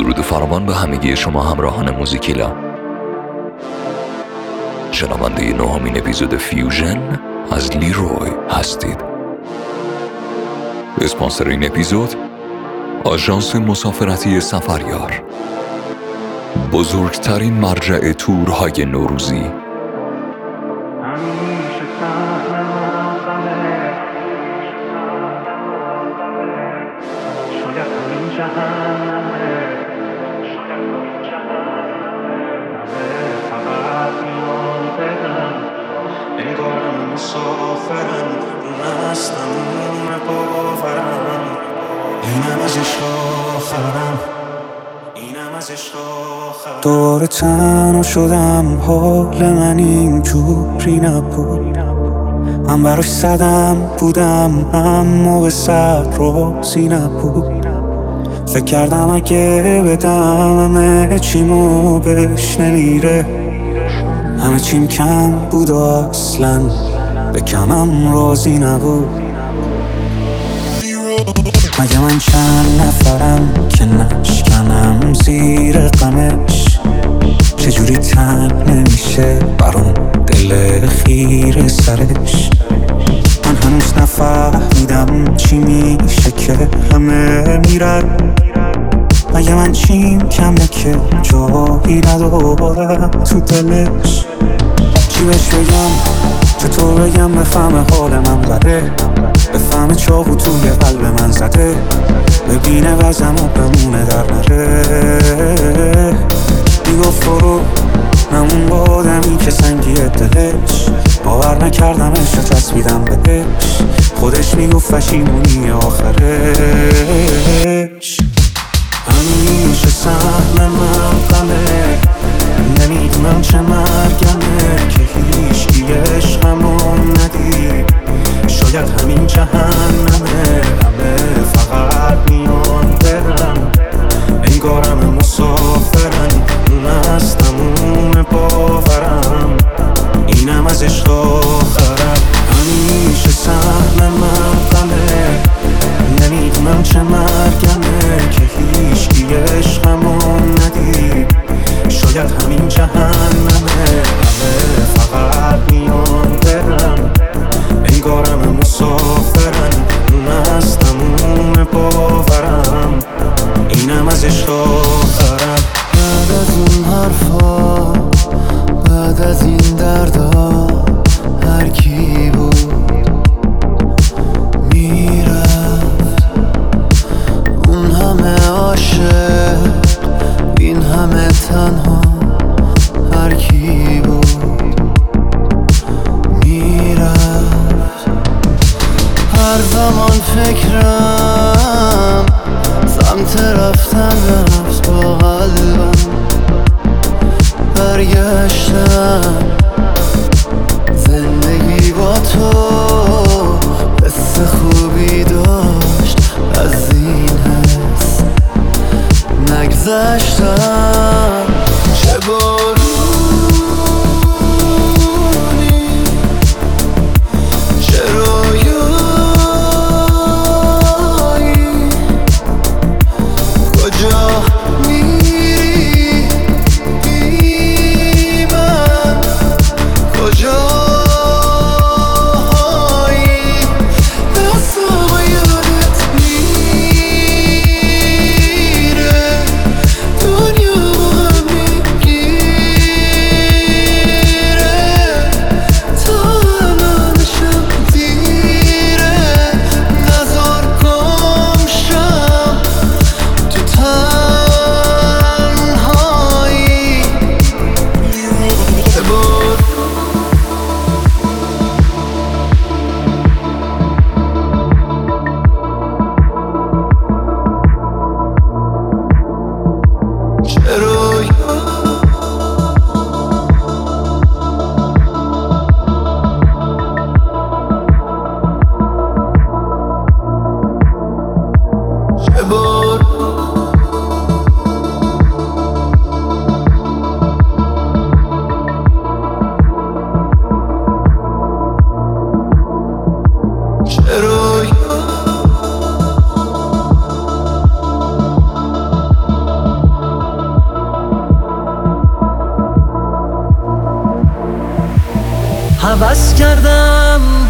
درود فراوان به همگی شما همراهان موزیکیلا. شنونده نهمین اپیزود فیوژن از لیروی هستید. اسپانسر این اپیزود آژانس مسافرتی سفریار، بزرگترین مرجع تورهای نوروزی. دور تنها شدم، حال من اینجوری نبود. من براش زدم بودم، اما به سر روزی نبود. فکر کردم اگه بدم همه چیمو بهش نمیره، همه چیم کم بود و اصلا به کمم راضی نبود. مگه من چند نفرم که نشکنم زیر غمش؟ چجوری تن نمیشه برام دل خیره سرش؟ من هنوز نفهمیدم چی میشه که همه میرن. مگه من چیم کمه که جایی ندارم تو دلش؟ چی بهش بگم؟ چطور بگم بفهمه حال من بده؟ بفهمه چاقو توی قلب من زده؟ ببینه وزم و بمونه در نره؟ میگفت برو، نمون با آدمی که سنگیه دلش. باور نکردمش و چسبیدم بهش. خودش میگفت پشیمونی آخرش. همیشه سهم من غمه، نمیدونم چه مرگمه که هیچکی عشقمون ندید. شاید همین جهنمه، همه فقط میان برن، انگارم مسافرن. اون هستم اون باورم، اینم از عشق آخرم. همیشه سهم من غمه، نمیدونم چه مرگمه که هیچکی عشقمون ندید. شاید همین جهنمه، همه فقط میان برن، انگارم مسافرن. اون هستم اون باورم، اینم از عشق آخرم. بعد از اون حرفا، بعد از این دردا، هر کی بود میرفت. اون همه عاشق، این همه تنها، هر کی بود میرفت. هر زمان فکرم سمت رفتن رفت با قلبم. برگشتم زندگی با تو، حس خوبی داشت از این حس. نگذشتم چه بارونی، چه رویایی. کجا میری بی من؟ کجایی؟ دستم یادت میره، تو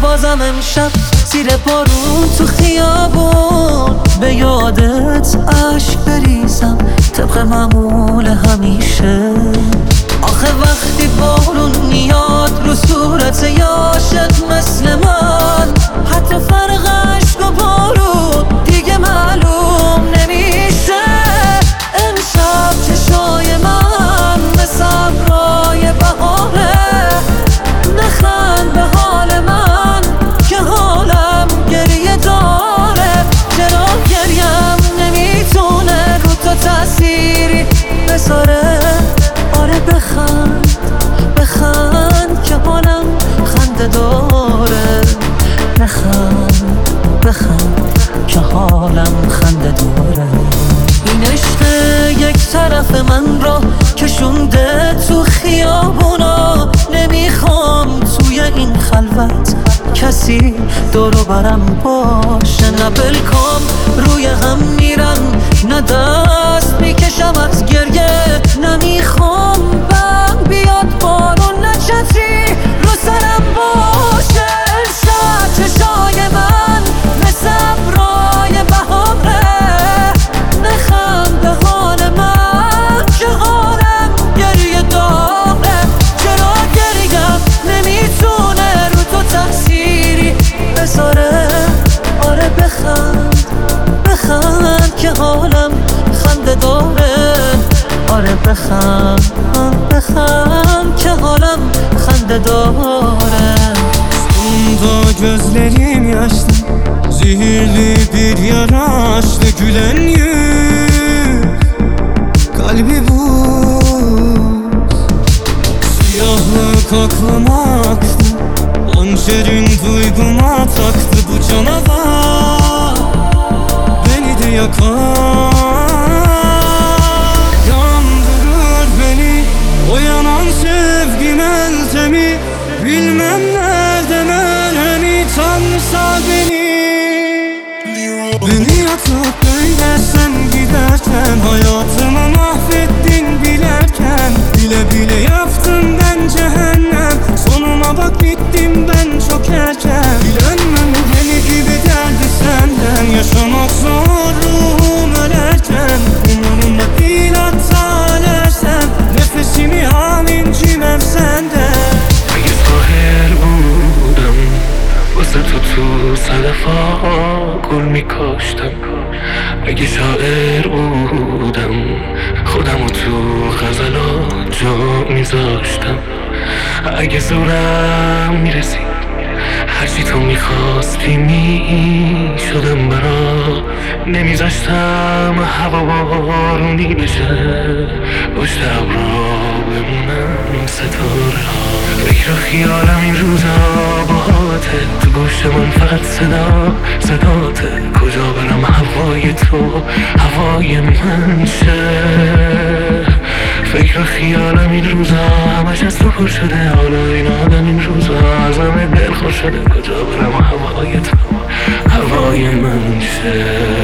بازم امشب زیر بارون تو خیابون به یادت عشق بریزم طبق معمول همیشه. آخه وقتی بارون میاد رو صورت یاشت مثل من، حتی فرق عشق و بارون دیگه معلوم نمیشه. امشب چشای من مثل ابرای بهاره، نخند به حال من که حالم گریه داره. چرا گریم نمیتونه رو تو تأثیری بذاره؟ آره بخند بخند که حالم خنده داره. بخند بخند که حالم خنده داره. این عشق یک طرف من را کشونده تو خیابونا، نمیخوام توی این خلوت کسی دورو برم باشه. نه بلکام روی هم میرن، نه دست میکشم از گریه. نمیخوام بم بیاد بارون، نه چتری رو سرم باشه. امشب چشای من مثل ابرای بهاره، نخند به حال من که حالم گریه داره. چرا گریم نمیتونه رو تو تأثیری بذاره؟ آره بخند بخند که حالم خنده داره. آره بخند بخند که حالم خنده dare. Sonda gözlerim yaşlı, zehirli bir yara açtı gülen yüz. Kalbi buz, siyahlık aklıma aktı, hançerin duyguma taktı bu canavar. Beni de yakar, yandırır beni o yanan sevgi meltemi. Bilmem nerede merhemi tanrısa beni. Beni atıp böyle sen giderken, hayatımı mahvettin bilerken. Bile bile yaptım ben cehennem, sonuma bak bittim ben çok erken. Bilemem beni gibi derdi senden, yaşamak zor ruhum ölerken. Umurumda değil hatta ölersem, nefesimi al incimem senden. ظاهر بودم واسه تو صدفا گل میکاشتم. اگه شاعر بودم خودمو تو غزلات جا میذاشتم. اگه زورم میرسید هرچی تو میخواستی میشدم برا. نمیذاشتم هوا بارونی بشه، پشت ابرا بمونم ستاره ها. فکر و خیالم این روزا باهاته، تو گوش من فقط صداته. کجا برم هوای تو هوای من شه. فکر و خیالم این روزا همش از تو پر شده. حالا این آدم این روزا از همه دل خوش شده. کجا برم هوای تو هوای من شه.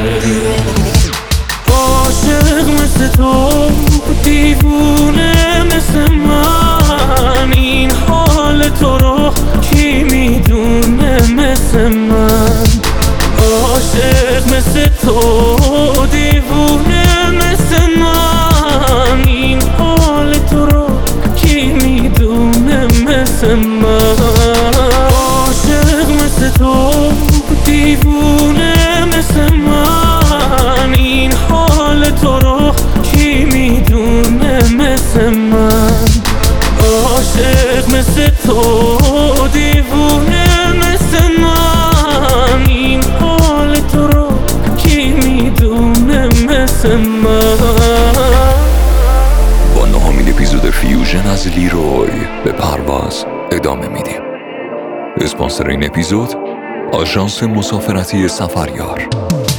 عاشق مثل تو، دیوونه مثل من. این حال تو رو کی میدونه مثل من؟ عاشق مثل تو، دیوونه مثل من. این حال تو رو کی میدونه مثل من؟ عاشق مثل تو، دیوونه مثل من. این حال تو رو کی میدونه مثل من؟ عاشق مثل تو، دیوونه مثل من. این حال تو رو کی میدونه مثل من؟ با نهمین اپیزود فیوژن از لیروی به پرواز ادامه میدیم. اسپانسر این اپیزود آژانس مسافرتی سفریار.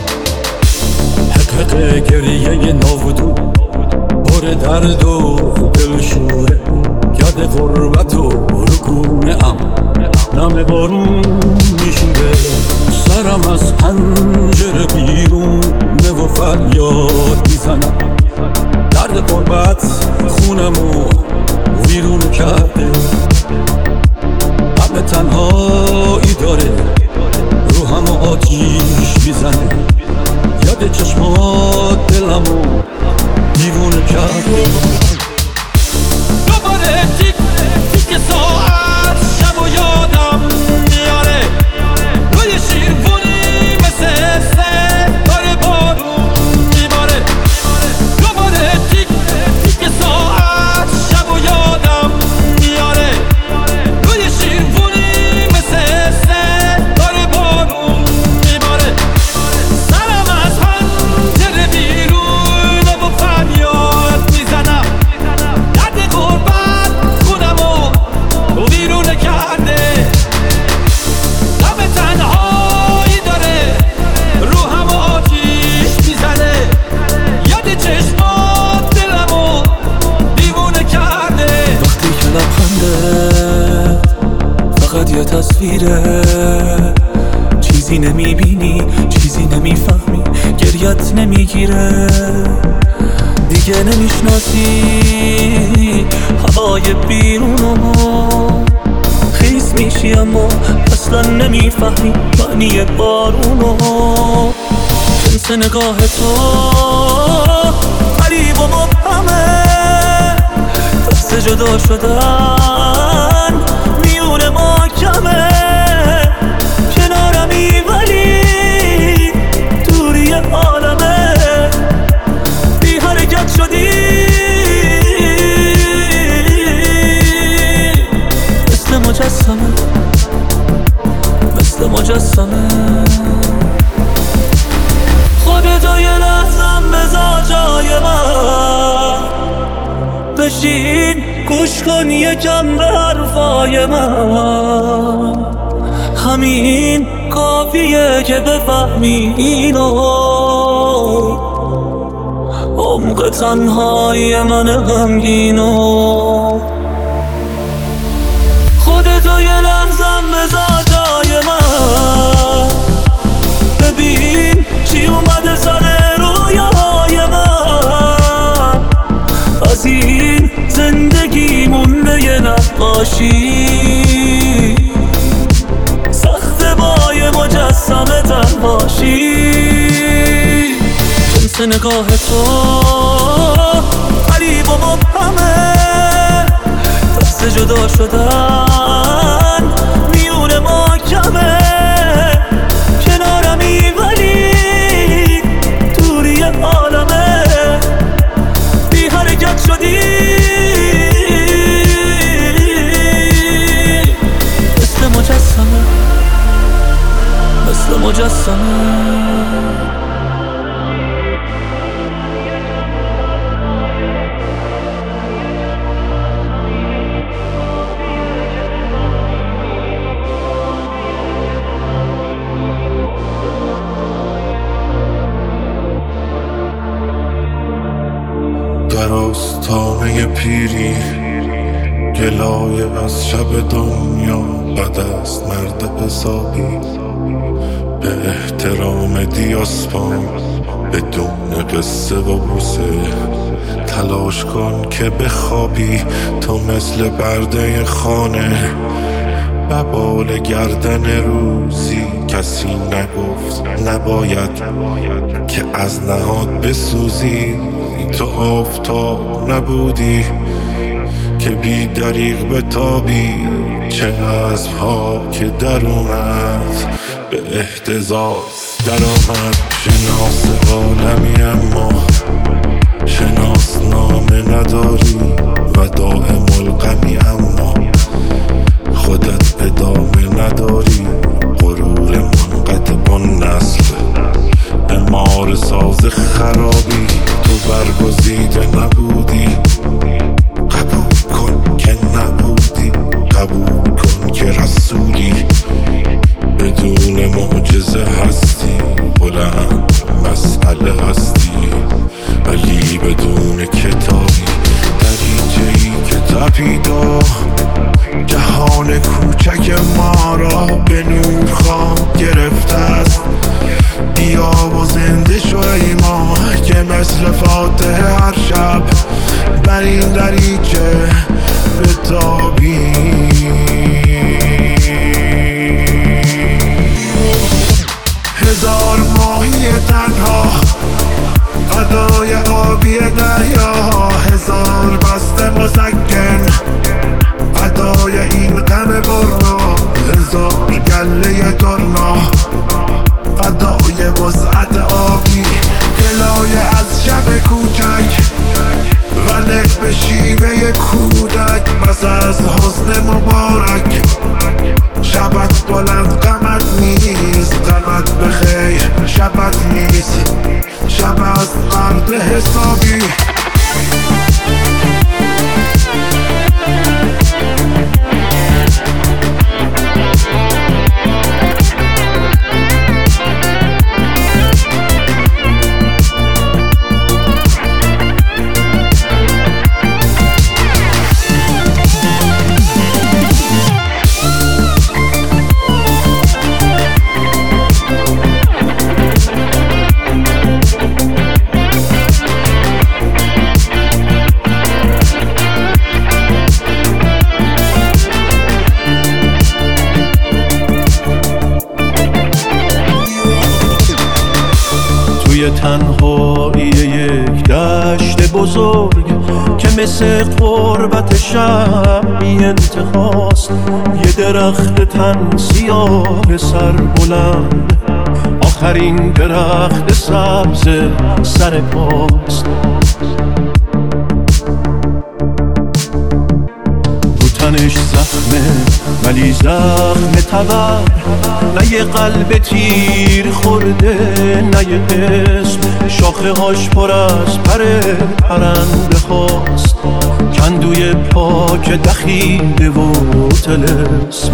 حقق گریه ناودو، پر درد و دلشوره. یاد غربت و رکونه ام، نم بارون میشوره. سرم از پنجره بیرون و فریاد میزنم. درد غربت خونمو ویرون کرده. غم تنهایی داره یاد چشمات دلمو دیوونه کرده. دوباره تیک تیک ساعت شب و یادم میاره، روی شیرفونی مثل صدای بارون میباره. دوباره تیک تیک ساعت شب و یادم میاره، روی شیرفونی مثل صدای بارون میباره. سرم از پنجره بیرون و فریاد میزنم، درد غربت خونمو ویرونه کرده. غم تنهایی داره روحم آتیش میزنه، یاد چشمات دلمو دیوونه کرده. وقتی که لبخنده فقط یه تصویره، چیزی نمیبینی چیزی نمیفهمی، گریت نمیگیره. دیگه نمیشناسی هوای بیرونمو، خیس میشی اما اصلا نمیفهمی معنی بارونو. جنس نگاه تو غریب و مبهمه، دست جدا شدن میون ما کمه. کنارمی ولی دوری عالمه، بی حرکت شدی مثل مجسمه، مثل مجسمه. خودتو یه لحظم بذار جای من، بشین گوش کن یکم به حرفای من. همین کافیه که بفهمی اینو، عمق تنهایی من غمگینو. خودتو یه لحظم بذار جای من، ببین چی اومده سر رویای من. از این زندگی مونده یه نقاشی، سخت با یه مجسمه تنهاشی. جنس نگاه تو غریب و مبهمه، دست جدا شدن میون ما کمه. کنارمی ولی دوری عالمه، بی حرکت شدی مثل مجسمه، مثل مجسمه. در آستانه پیری گلایه از شب دنیا بد است مرد حسابی. به احترام دیاسپان بدون قصه و بوسه، تلاش کن که بخوابی تو مثل برده خانه. ببال گردن روزی کسی نگفت نباید که از نهاد بسوزی. تو آفتاب نبودی که بی دریغ بتابی، چه اسبها که درونت به اهتزاز در آمد. شناس عالمی اما شناسنامه نداری و دائم الغمی، اما خودت ادامه نداری. غرور منقطع النسل امار ساز خرابی، تو برگزیده نبودی. قبول کن که نبودی، قبول کن که رسولی. بدون معجزه هستی، بلند مسئله هستی، ولی بدون کتابی. دریچه‌ای که تپیدا جهان کوچک ما را به نور خام گرفته است. بیا و زنده شو ای ما که مثل فاتحه هر شب بر این دریچه بتابی. هزار ماهی تنها توی تنهایی یک دشت بزرگ که مثل قربت شب بی انتهاست، یه درخت تن سیاه سر بلند، آخرین درخت سبز سر پاست. رو تنش زخمه ولی زخم تبر، نه یه قلب تیر خورده نه یه اسم، شاخه هاش پر از پر پرنده هاست، کندوی پاک دخیله و طلسم.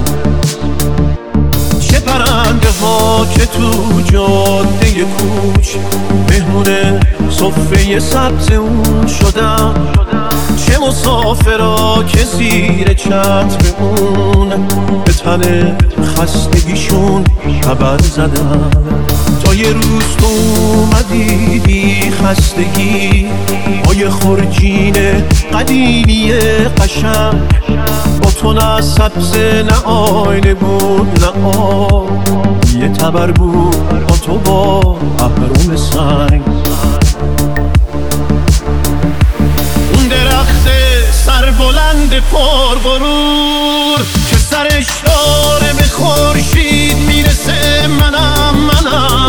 چه پرنده ها که تو جاده کوچ مهمون صفه سبز اون شدن، چه مسافرها که زیر چتر اون به تن خستگیشون خبر زدن. تا یه روز تو اومدی بی خستگی با یه خورجین قدیمی قشنگ، با تو نه سبز نه آینه بود نه آب، یه تبر بود با تو با اهرم سنگ. اون درخت سر بلند پر غرور که سرش داره به خورشید میرسه، منم